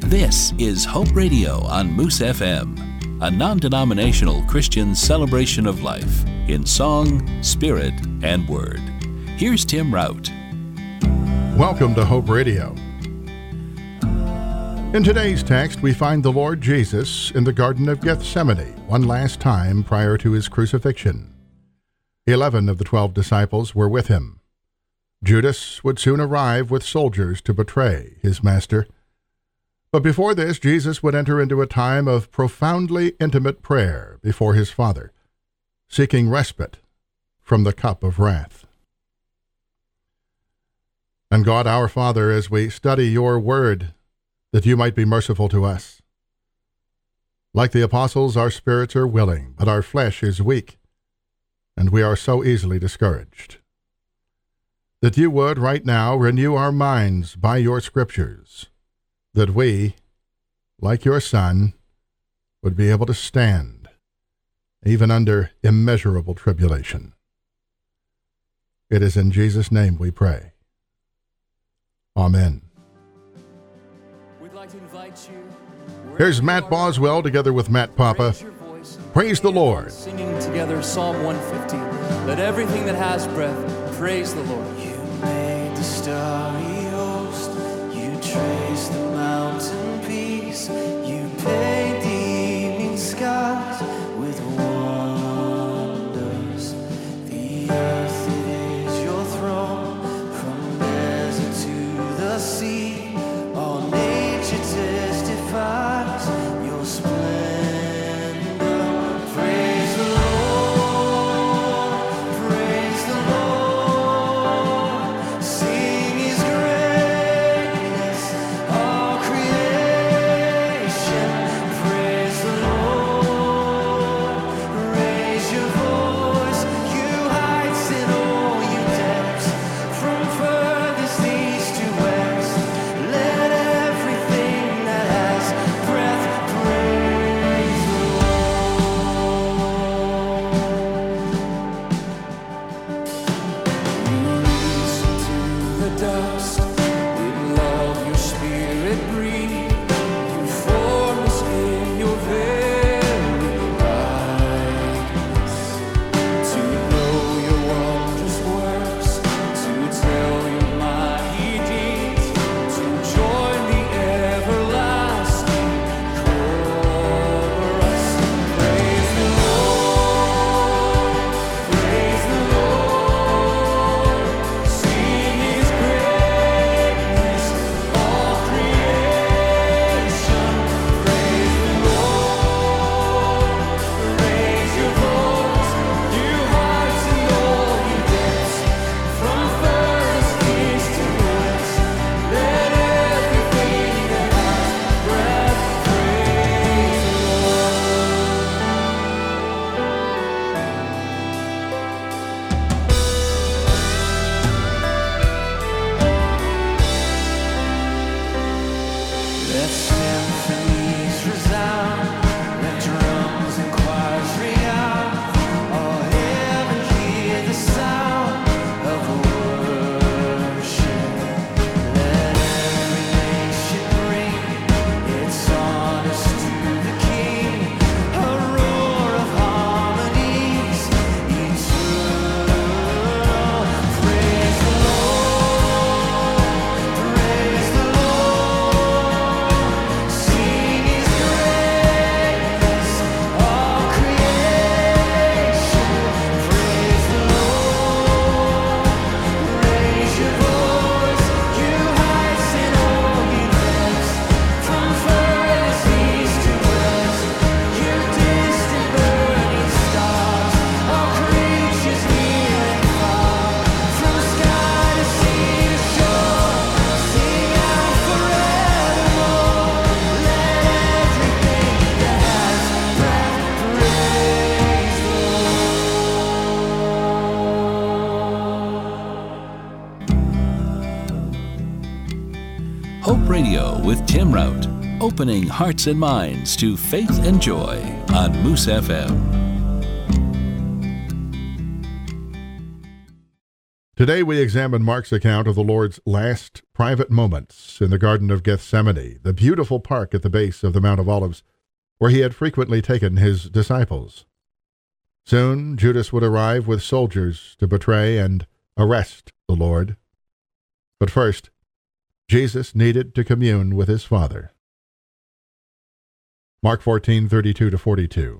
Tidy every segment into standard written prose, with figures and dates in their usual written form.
This is Hope Radio on Moose FM, a non-denominational Christian celebration of life in song, spirit, and word. Here's Tim Rout. Welcome to Hope Radio. In today's text, we find the Lord Jesus in the Garden of Gethsemane one last time prior to his crucifixion. 11 of the 12 disciples were with him. Judas would soon arrive with soldiers to betray his master. But before this, Jesus would enter into a time of profoundly intimate prayer before his Father, seeking respite from the cup of wrath. And God, our Father, as we study your word, that you might be merciful to us. Like the apostles, our spirits are willing, but our flesh is weak, and we are so easily discouraged. That you would, right now, renew our minds by your scriptures, that we, like your Son, would be able to stand, even under immeasurable tribulation. It is in Jesus' name we pray. Amen. We'd like to invite you. Here's Matt Boswell together with Matt Papa. Praise the Lord. Singing together Psalm 150. Let everything that has breath praise the Lord. You made the starry host. You traced the mountain peaks. You paint the evening skies with wonders. The earth, it is your throne. From desert to the sea, all nature testifies your splendor. Praise the Lord, praise the Lord. Sing his greatness, all creation. Praise the Lord, raise your voice, you heights and all you depths. From furthest east to west, let everything that has breath praise the Lord. Listen to the dust, with love your spirit breathe. You form us in your very likeness. To know your wondrous works, to tell your mighty deeds, to join the everlasting chorus. Praise the Lord, praise the Lord. Sing his greatness, all creation. Praise the Lord, raise your voice, you hearts and all you depths. From furthest east to west, let everything that has breath praise the Let symphonies resound, let drums and choirs ring out. All heaven hear the sound of worship. Let every nation bring its honors to the King. A roar of harmonies eternal. Praise the Lord, praise the Lord. Sing his greatness, all creation. Praise the Lord, raise your voice, you heights and all you depths. From furthest east to west, you distant burning stars, all creatures near and far. From sky to sea to shore, sing out forevermore. Let everything that has breath praise the Lord. Hope Radio with Tim Rout, opening hearts and minds to faith and joy on Moose FM. Today we examine Mark's account of the Lord's last private moments in the Garden of Gethsemane, the beautiful park at the base of the Mount of Olives, where he had frequently taken his disciples. Soon Judas would arrive with soldiers to betray and arrest the Lord. But first, Jesus needed to commune with his Father. Mark 14:32-42.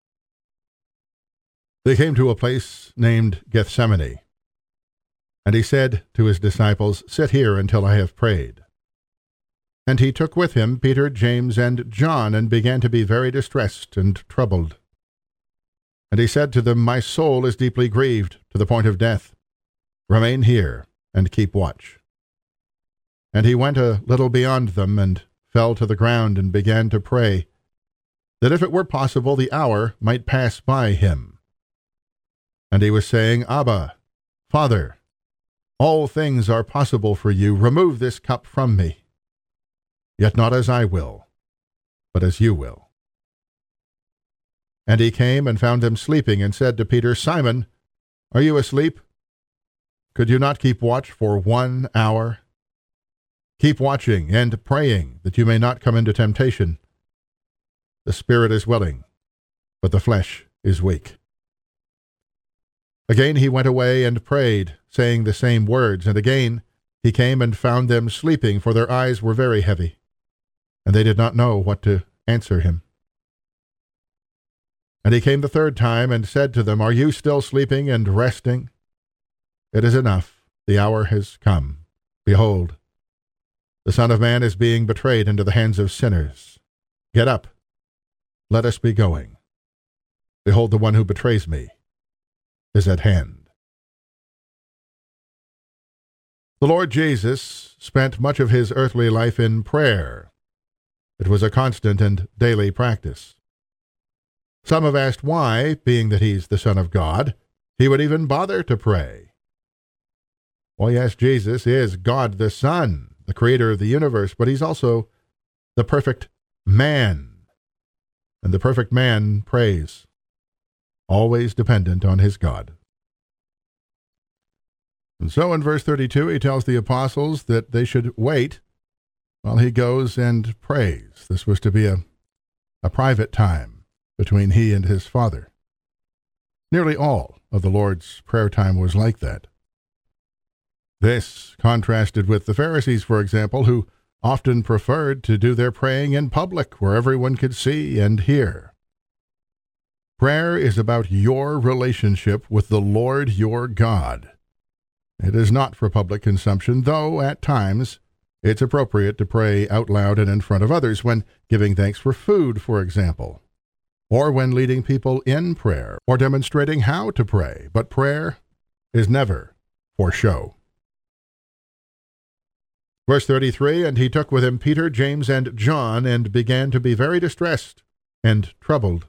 They came to a place named Gethsemane, and he said to his disciples, "Sit here until I have prayed." And he took with him Peter, James, and John, and began to be very distressed and troubled. And he said to them, "My soul is deeply grieved to the point of death. Remain here and keep watch." And he went a little beyond them, and fell to the ground, and began to pray, that if it were possible the hour might pass by him. And he was saying, "Abba, Father, all things are possible for you. Remove this cup from me. Yet not as I will, but as you will." And he came and found them sleeping, and said to Peter, "Simon, are you asleep? Could you not keep watch for 1 hour? Keep watching and praying, that you may not come into temptation. The spirit is willing, but the flesh is weak." Again he went away and prayed, saying the same words. And again he came and found them sleeping, for their eyes were very heavy, and they did not know what to answer him. And he came the third time, and said to them, "Are you still sleeping and resting? It is enough. The hour has come. Behold, the Son of Man is being betrayed into the hands of sinners. Get up. Let us be going. Behold, the one who betrays me is at hand." The Lord Jesus spent much of his earthly life in prayer. It was a constant and daily practice. Some have asked why, being that he's the Son of God, he would even bother to pray. Well, yes, Jesus is God the Son, the creator of the universe, but he's also the perfect man. And the perfect man prays, always dependent on his God. And so in verse 32, he tells the apostles that they should wait while he goes and prays. This was to be a private time between he and his Father. Nearly all of the Lord's prayer time was like that. This contrasted with the Pharisees, for example, who often preferred to do their praying in public, where everyone could see and hear. Prayer is about your relationship with the Lord your God. It is not for public consumption, though at times it's appropriate to pray out loud and in front of others, when giving thanks for food, for example, or when leading people in prayer, or demonstrating how to pray. But prayer is never for show. Verse 33, and he took with him Peter, James, and John, and began to be very distressed and troubled.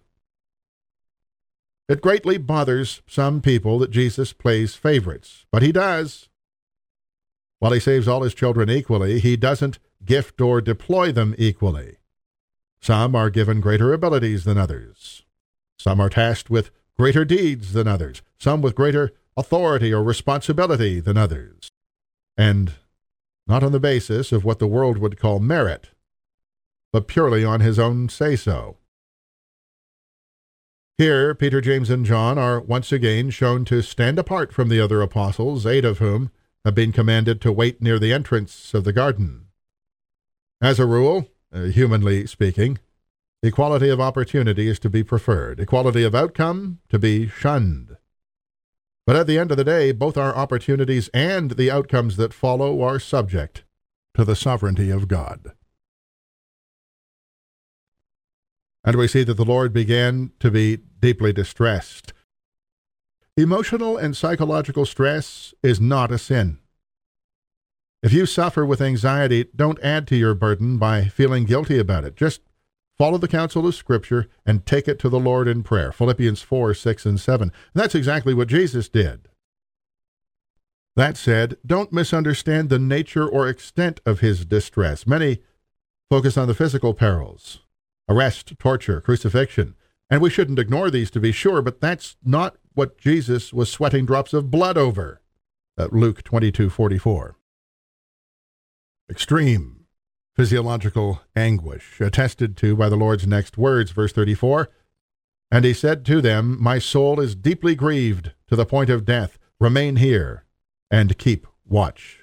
It greatly bothers some people that Jesus plays favorites, but he does. While he saves all his children equally, he doesn't gift or deploy them equally. Some are given greater abilities than others. Some are tasked with greater deeds than others. Some with greater authority or responsibility than others. And not on the basis of what the world would call merit, but purely on his own say-so. Here, Peter, James, and John are once again shown to stand apart from the other apostles, 8 of whom have been commanded to wait near the entrance of the garden. As a rule, humanly speaking, equality of opportunity is to be preferred, equality of outcome to be shunned. But at the end of the day, both our opportunities and the outcomes that follow are subject to the sovereignty of God. And we see that the Lord began to be deeply distressed. Emotional and psychological stress is not a sin. If you suffer with anxiety, don't add to your burden by feeling guilty about it. Just follow the counsel of Scripture and take it to the Lord in prayer. Philippians 4, 6, and 7. And that's exactly what Jesus did. That said, don't misunderstand the nature or extent of his distress. Many focus on the physical perils, arrest, torture, crucifixion. And we shouldn't ignore these, to be sure, but that's not what Jesus was sweating drops of blood over. Luke 22:44. Extreme physiological anguish, attested to by the Lord's next words, verse 34. And he said to them, My soul is deeply grieved to the point of death. Remain here and keep watch.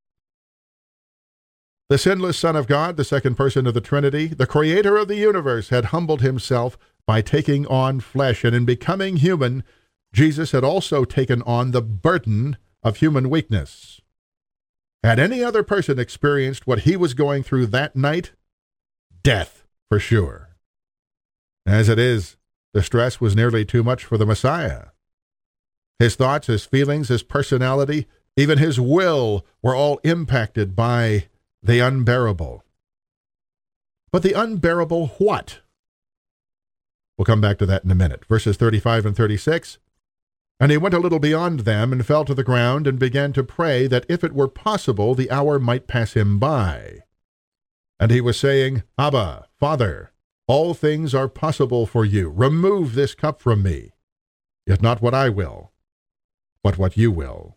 The sinless Son of God, the second person of the Trinity, the creator of the universe, had humbled himself by taking on flesh, and in becoming human, Jesus had also taken on the burden of human weakness. Had any other person experienced what he was going through that night? Death, for sure. As it is, the stress was nearly too much for the Messiah. His thoughts, his feelings, his personality, even his will were all impacted by the unbearable. But the unbearable what? We'll come back to that in a minute. Verses 35 and 36. And he went a little beyond them and fell to the ground and began to pray that if it were possible the hour might pass him by. And he was saying, Abba, Father, all things are possible for you. Remove this cup from me. Yet not what I will, but what you will.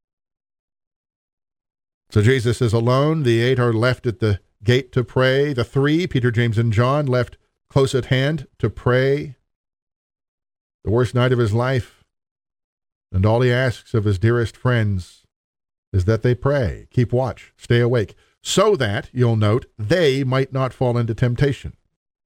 So Jesus is alone. The 8 are left at the gate to pray. The 3, Peter, James, and John, left close at hand to pray. The worst night of his life. And all he asks of his dearest friends is that they pray, keep watch, stay awake, so that, you'll note, they might not fall into temptation.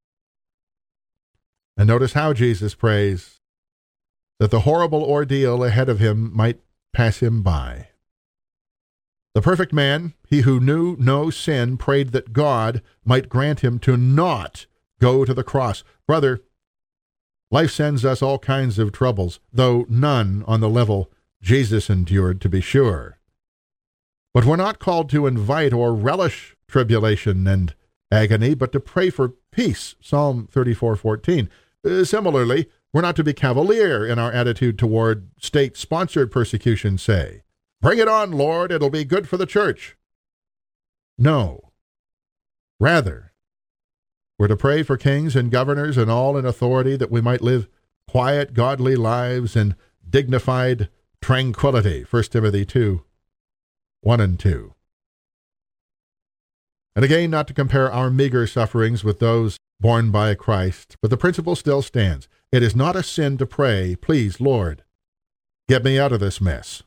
And notice how Jesus prays, that the horrible ordeal ahead of him might pass him by. The perfect man, he who knew no sin, prayed that God might grant him to not go to the cross. Brother, life sends us all kinds of troubles, though none on the level Jesus endured, to be sure. But we're not called to invite or relish tribulation and agony, but to pray for peace, Psalm 34:14. Similarly, we're not to be cavalier in our attitude toward state-sponsored persecution, say. Bring it on, Lord, it'll be good for the church. No. Rather, we're to pray for kings and governors and all in authority that we might live quiet, godly lives in dignified tranquility, 1 Timothy 2:1 and 2. And again, not to compare our meager sufferings with those borne by Christ, but the principle still stands. It is not a sin to pray, please, Lord, get me out of this mess.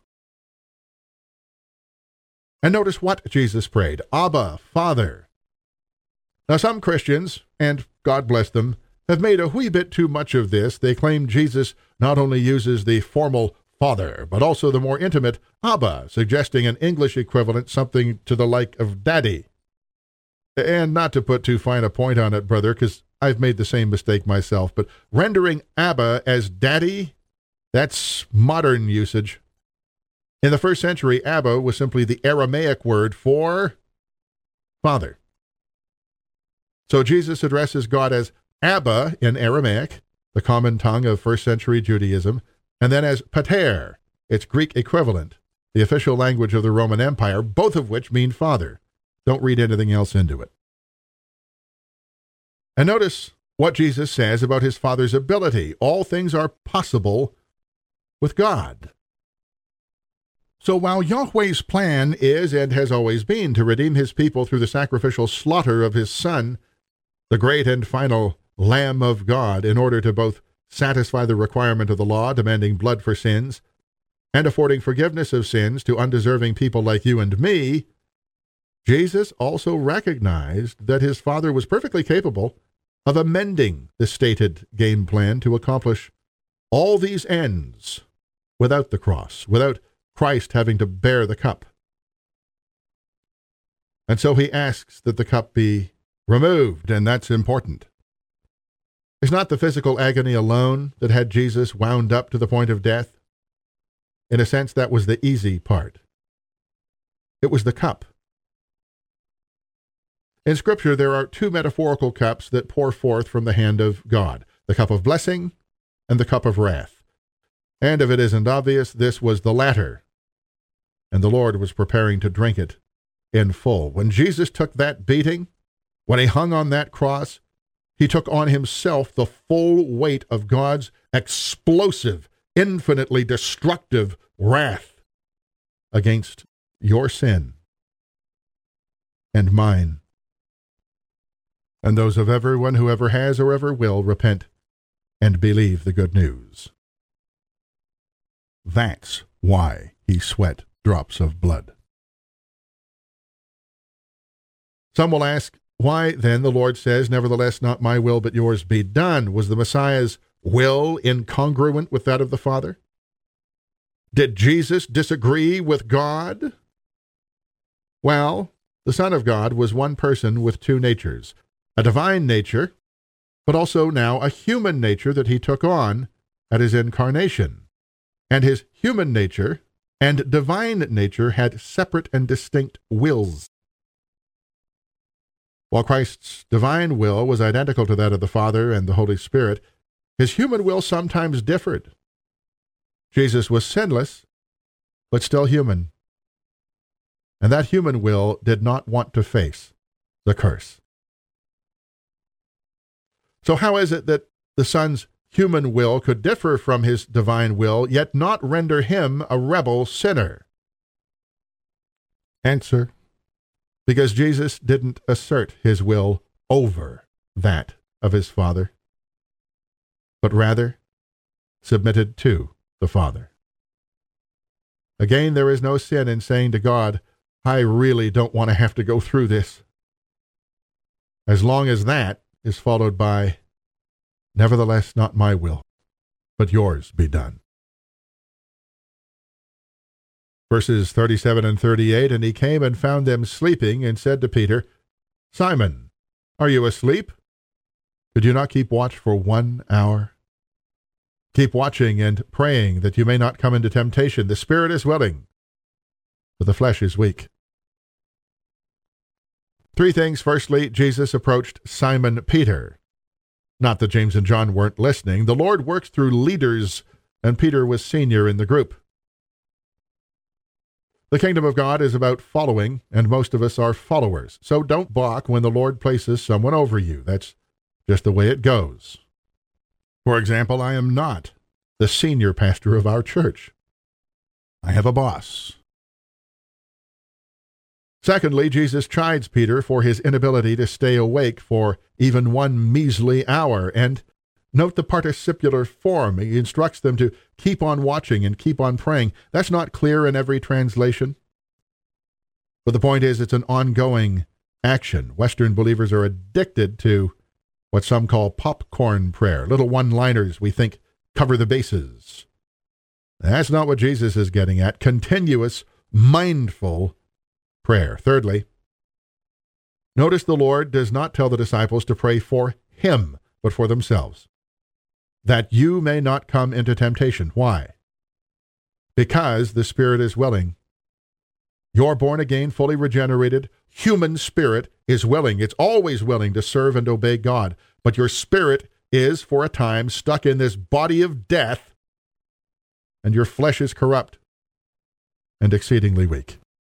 And notice what Jesus prayed, Abba, Father. Now some Christians, and God bless them, have made a wee bit too much of this. They claim Jesus not only uses the formal Father, but also the more intimate Abba, suggesting an English equivalent, something to the like of Daddy. And not to put too fine a point on it, brother, because I've made the same mistake myself, but rendering Abba as Daddy, that's modern usage. In the first century, Abba was simply the Aramaic word for Father. So Jesus addresses God as Abba in Aramaic, the common tongue of first century Judaism, and then as Pater, its Greek equivalent, the official language of the Roman Empire, both of which mean Father. Don't read anything else into it. And notice what Jesus says about his Father's ability. All things are possible with God. So while Yahweh's plan is and has always been to redeem his people through the sacrificial slaughter of his Son, the great and final Lamb of God, in order to both satisfy the requirement of the law demanding blood for sins and affording forgiveness of sins to undeserving people like you and me, Jesus also recognized that his Father was perfectly capable of amending the stated game plan to accomplish all these ends without the cross, without Christ having to bear the cup. And so he asks that the cup be removed, and that's important. It's not the physical agony alone that had Jesus wound up to the point of death. In a sense, that was the easy part. It was the cup. In Scripture, there are two metaphorical cups that pour forth from the hand of God, the cup of blessing and the cup of wrath. And if it isn't obvious, this was the latter, and the Lord was preparing to drink it in full. When Jesus took that beating, when he hung on that cross, he took on himself the full weight of God's explosive, infinitely destructive wrath. against your sin and mine, and those of everyone who ever has or ever will repent and believe the good news. That's why he sweat drops of blood. Some will ask, why then the Lord says, "Nevertheless, not my will, but yours be done"? Was the Messiah's will incongruent with that of the Father? Did Jesus disagree with God? Well, the Son of God was one person with two natures, a divine nature, but also now a human nature that he took on at his incarnation. And his human nature and divine nature had separate and distinct wills. While Christ's divine will was identical to that of the Father and the Holy Spirit, his human will sometimes differed. Jesus was sinless, but still human. And that human will did not want to face the curse. So how is it that the Son's human will could differ from his divine will, yet not render him a rebel sinner? Answer: because Jesus didn't assert his will over that of his Father, but rather submitted to the Father. Again, there is no sin in saying to God, "I really don't want to have to go through this," as long as that is followed by, "Nevertheless, not my will, but yours be done." Verses 37 and 38, "And he came and found them sleeping, and said to Peter, Simon, are you asleep? Could you not keep watch for 1 hour? Keep watching and praying that you may not come into temptation. The spirit is willing, but the flesh is weak." Three things. Firstly, Jesus approached Simon Peter. Not that James and John weren't listening. The Lord works through leaders, and Peter was senior in the group. The kingdom of God is about following, and most of us are followers. So don't balk when the Lord places someone over you. That's just the way it goes. For example, I am not the senior pastor of our church. I have a boss. Secondly, Jesus chides Peter for his inability to stay awake for even 1 measly hour. And note the participular form. He instructs them to keep on watching and keep on praying. That's not clear in every translation. But the point is, it's an ongoing action. Western believers are addicted to what some call popcorn prayer, little one-liners we think cover the bases. That's not what Jesus is getting at. Continuous, mindful prayer. Thirdly, notice the Lord does not tell the disciples to pray for him, but for themselves, that you may not come into temptation. Why? Because the spirit is willing. Your born-again, fully regenerated human spirit is willing. It's always willing to serve and obey God. But your spirit is, for a time, stuck in this body of death, and your flesh is corrupt and exceedingly weak.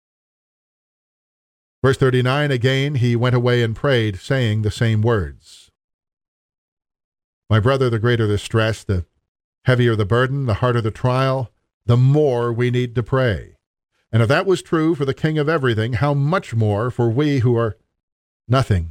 Verse 39, again, he went away and prayed, saying the same words. My brother, the greater the stress, the heavier the burden, the harder the trial, the more we need to pray. And if that was true for the King of everything, how much more for we who are nothing?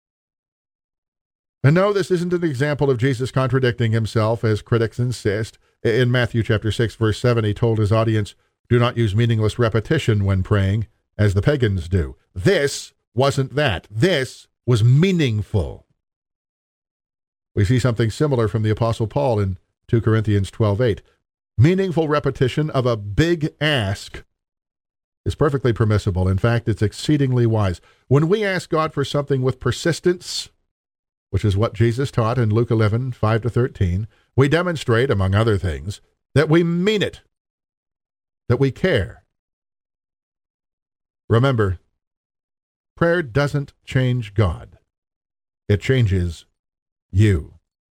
And no, this isn't an example of Jesus contradicting himself, as critics insist. In Matthew chapter 6, verse 7, he told his audience, do not use meaningless repetition when praying, as the pagans do. This wasn't that. This was meaningful. We see something similar from the Apostle Paul in 2 Corinthians 12:8. Meaningful repetition of a big ask is perfectly permissible. In fact, it's exceedingly wise. When we ask God for something with persistence, which is what Jesus taught in Luke 11:5-13, we demonstrate, among other things, that we mean it, that we care. Remember, prayer doesn't change God. It changes you.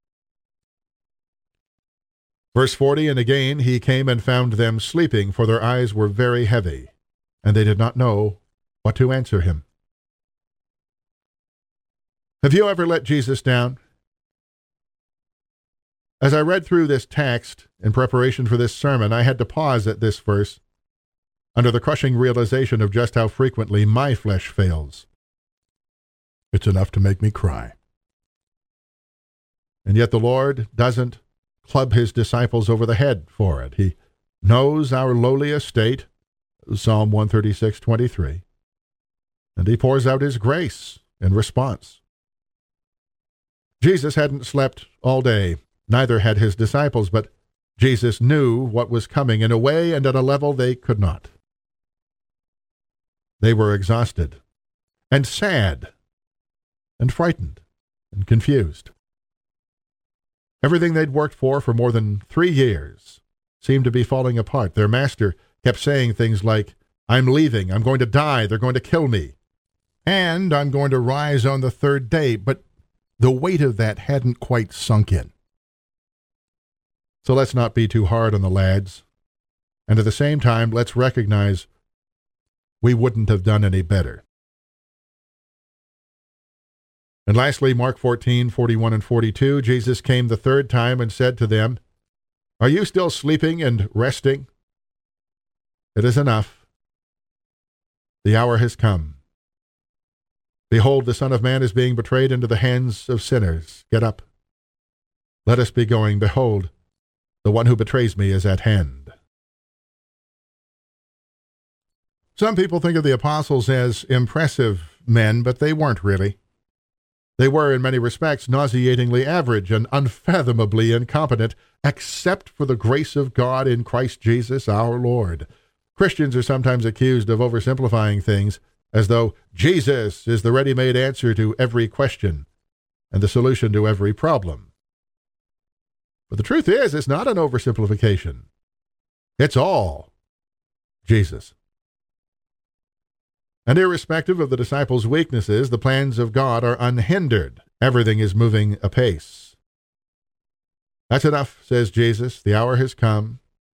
Verse 40, and again he came and found them sleeping, for their eyes were very heavy, and they did not know what to answer him. Have you ever let Jesus down? As I read through this text in preparation for this sermon, I had to pause at this verse under the crushing realization of just how frequently my flesh fails. It's enough to make me cry. And yet the Lord doesn't club his disciples over the head for it. He knows our lowly estate, Psalm 136:23, and he pours out his grace in response. Jesus hadn't slept all day, neither had his disciples, but Jesus knew what was coming in a way and at a level they could not. They were exhausted and sad and frightened and confused. Everything they'd worked for more than 3 years seemed to be falling apart. Their master kept saying things like, "I'm leaving, I'm going to die, they're going to kill me, and I'm going to rise on the third day," but the weight of that hadn't quite sunk in. So let's not be too hard on the lads, and at the same time, let's recognize we wouldn't have done any better. And lastly, Mark 14:41 and 42, Jesus came the third time and said to them, "Are you still sleeping and resting? It is enough. The hour has come. Behold, the Son of Man is being betrayed into the hands of sinners. Get up. Let us be going. Behold, the one who betrays me is at hand." Some people think of the apostles as impressive men, but they weren't really. They were, in many respects, nauseatingly average and unfathomably incompetent, except for the grace of God in Christ Jesus our Lord. Christians are sometimes accused of oversimplifying things, as though Jesus is the ready-made answer to every question and the solution to every problem. But the truth is, it's not an oversimplification. It's all Jesus. And irrespective of the disciples' weaknesses, the plans of God are unhindered. Everything is moving apace. That's enough, says Jesus. The hour has come.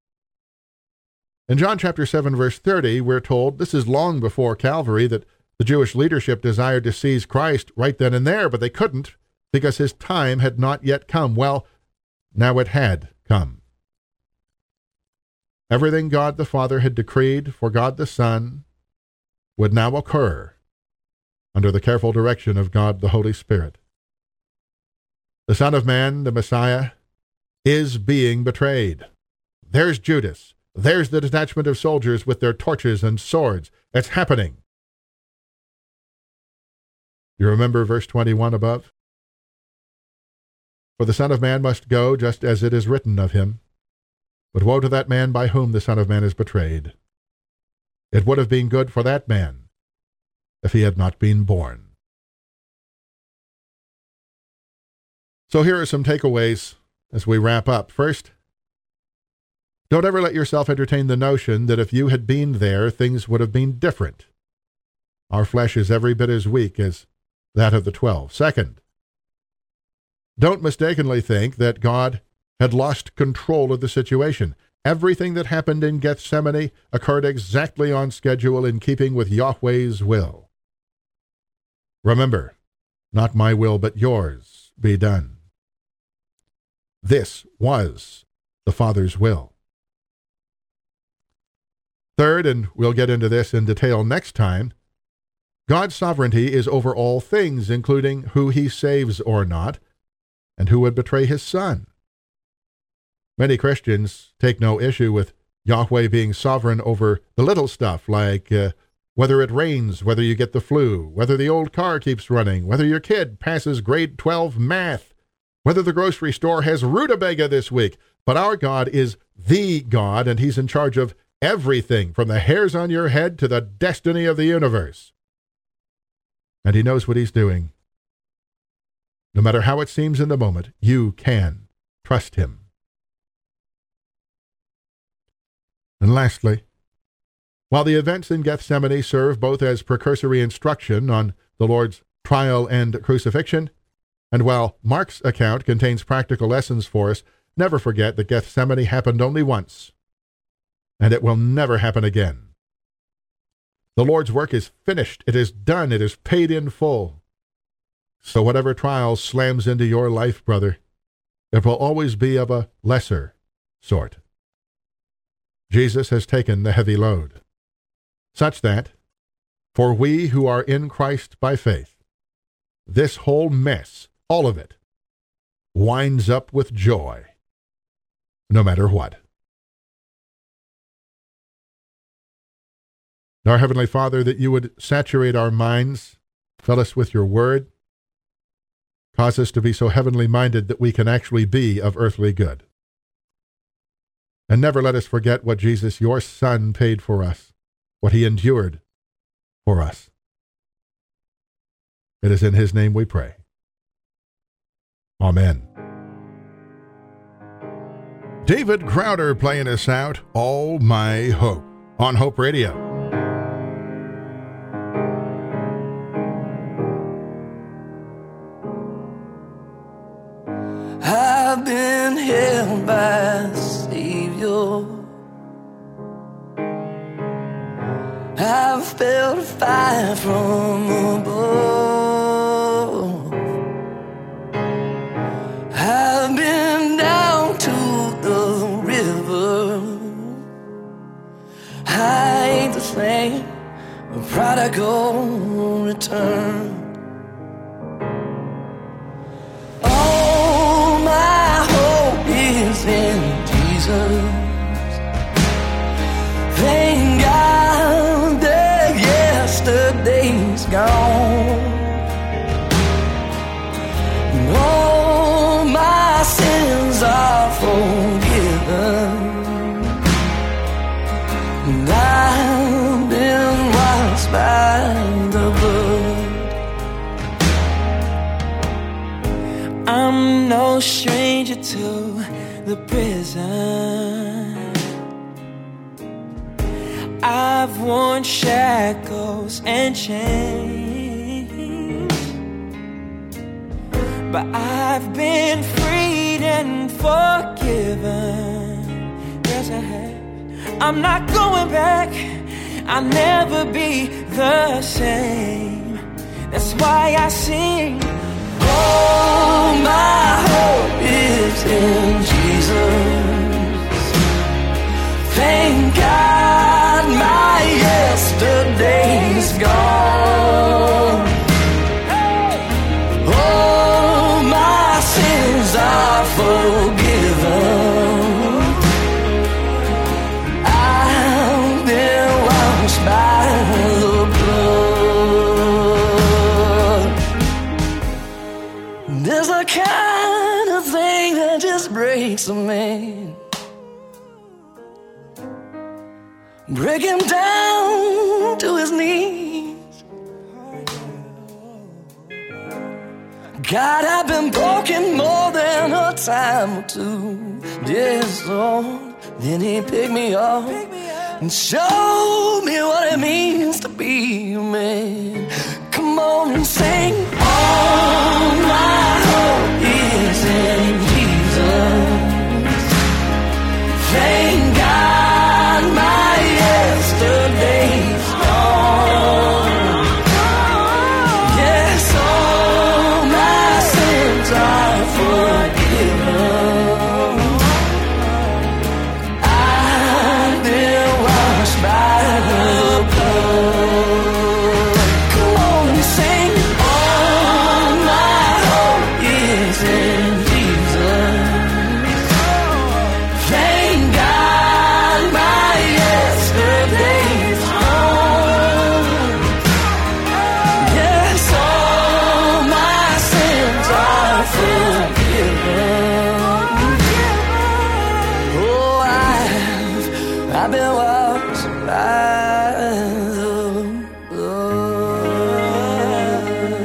In John chapter 7, verse 30, we're told, this is long before Calvary, that the Jewish leadership desired to seize Christ right then and there, but they couldn't because his time had not yet come. Well, now it had come. Everything God the Father had decreed for God the Son would now occur under the careful direction of God the Holy Spirit. The Son of Man, the Messiah, is being betrayed. There's Judas. There's the detachment of soldiers with their torches and swords. It's happening. You remember verse 21 above? For the Son of Man must go just as it is written of him. But woe to that man by whom the Son of Man is betrayed. It would have been good for that man if he had not been born. So here are some takeaways as we wrap up. First, don't ever let yourself entertain the notion that if you had been there, things would have been different. Our flesh is every bit as weak as that of the 12. Second, don't mistakenly think that God had lost control of the situation. Everything that happened in Gethsemane occurred exactly on schedule in keeping with Yahweh's will. Remember, not my will but yours be done. This was the Father's will. Third, and we'll get into this in detail next time, God's sovereignty is over all things, including who he saves or not, and who would betray his Son. Many Christians take no issue with Yahweh being sovereign over the little stuff, like whether it rains, whether you get the flu, whether the old car keeps running, whether your kid passes grade 12 math, whether the grocery store has rutabaga this week. But our God is the God, and he's in charge of everything, from the hairs on your head to the destiny of the universe. And he knows what he's doing. No matter how it seems in the moment, you can trust him. And lastly, while the events in Gethsemane serve both as precursory instruction on the Lord's trial and crucifixion, and while Mark's account contains practical lessons for us, never forget that Gethsemane happened only once, and it will never happen again. The Lord's work is finished. It is done. It is paid in full. So whatever trial slams into your life, brother, it will always be of a lesser sort. Jesus has taken the heavy load. such that, for we who are in Christ by faith, this whole mess, all of it, winds up with joy, no matter what. Our Heavenly Father, that you would saturate our minds, fill us with your word, cause us to be so heavenly minded that we can actually be of earthly good. And never let us forget what Jesus, your Son, paid for us, what he endured for us. It is in his name we pray. Amen. David Crowder playing us out, All My Hope, on Hope Radio. I've been held by the Savior. I've felt a fire from above. I've been down to the river. I ain't the same, a prodigal return. All my hope is in Jesus. Thank God that yesterday's gone. And all my sins are forgiven. And I've been washed by the blood. I'm no stranger to the prison. I've worn shackles and chains, but I've been freed and forgiven. Yes, I have. I'm not going back. I'll never be the same. That's why I sing. All my hope is in Jesus. Thank God my yesterday's gone. All my sins are forgiven. I've been washed by the blood. There's a kind of thing that just breaks a man. Break him down to his knees. God, I've been broken more than a time or two. Yes, Lord. Then he picked me up and showed me what it means to be a man. Come on and sing. All my hope is in Jesus. Thank God my yesterday's gone. Yes, all my sins are forgiven. I've been washed by the blood. Come on and sing. All my hope is in Jesus. Thank God my yesterday's gone. Yes, all my sins are forgiven. Oh, I've been washed by the blood.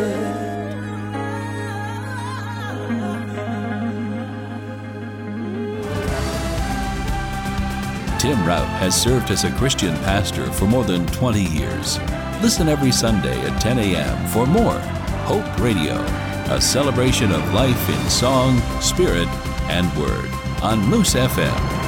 Tim Rout has served as a Christian pastor for more than 20 years. Listen every Sunday at 10 a.m. for more Hope Radio, a celebration of life in song, spirit, and word on Moose FM.